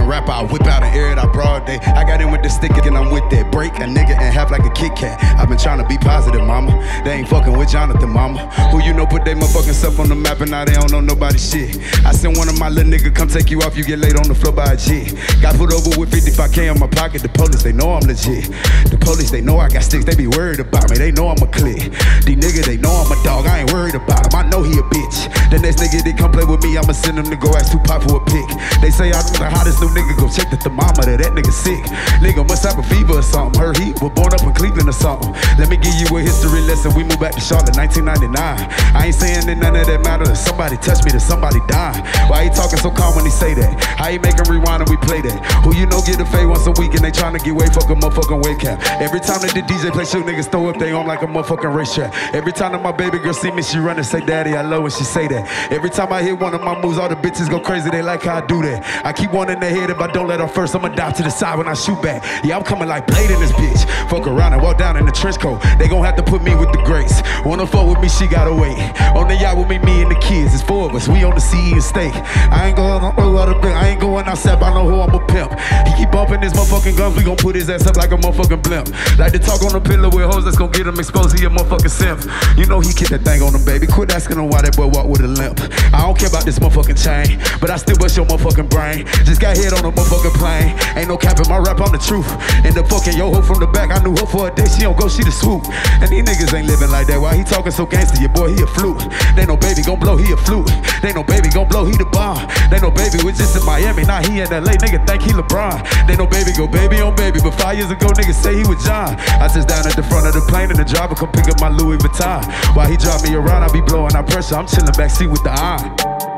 rapper, I whip out and air it out broad day. I got in with the stick and I'm with that. Break a nigga in half like a Kit Kat. I've been trying to be positive, mama. They ain't fucking with Jonathan, mama. Who you know put they motherfucking stuff on the map and now they don't know nobody's shit. I sent one of my little niggas come take you off, you get laid on the floor by a G. Got put over with 55K in my pocket. The police, they know I'm legit. The police, they know I got sticks. They be worried about me. They know I'm a click. These niggas, they know I'm a dog. I ain't worried about him. I know he a bitch. The next nigga that come play with me, I'ma send him to go ask Tupac for a pic. They say I'm the hottest new nigga. Go check the thermometer. That nigga sick. Nigga must have a fever or something. Heard he was born up in Cleveland or something. Let me give you a history lesson. We moved back to Charlotte, 1999. I ain't saying that none of that matters. Somebody touch me, that somebody die. Why he talking so calm when he say that? How he make him rewind and we play that? Who you know get a fade once a week and they tryna get way fucking motherfucking weight cap. Every time that the DJ play shoot, niggas throw up they arm like a motherfucking racetrack. Every time that my baby girl see me, she run and say, Daddy, I love when she say that. Every time I hit one of my moves, all the bitches go crazy, they like how I do that. I keep one in their head, if I don't let her first, I'ma dive to the side when I shoot back. Yeah, I'm coming like Blade in this bitch. Fuck around and walk down in the trench coat. They gon' have to put me with the greats. Wanna fuck with me, she gotta wait. On the yacht with me and the kids, it's 4 of us, we on the sea and steak. I ain't going outside, I know who I'm a pimp. He keep bumping his motherfucking guns, we gon' put his ass up like a motherfucking blimp. Like to talk on the pillow with hoes, that's gon' get him exposed, he a motherfucking simp. You know he kick that thing on him, baby. Quit asking him why that boy walk with a limp. I don't care about this motherfucking chain, but I still bust your motherfucking brain. Just got hit on a motherfucking plane. Ain't no cap in my rap, I'm the truth. And the fucking yo ho from the back, I knew her for a day, she don't go, she the swoop. And these niggas ain't living like that. Why he talking so gangster? Your boy, he a flute. They no baby gon' blow, he a flute. They no baby gon' blow, he the bomb. They no baby, we just in Miami, now he in LA, nigga think he LeBron. They no baby go baby on baby, but 5 years ago niggas say he was John. I sit down at the front of the plane and the driver come pick up my Louis Vuitton. While he drive me around, I be blowing out pressure, I'm chillin' backseat with the iron.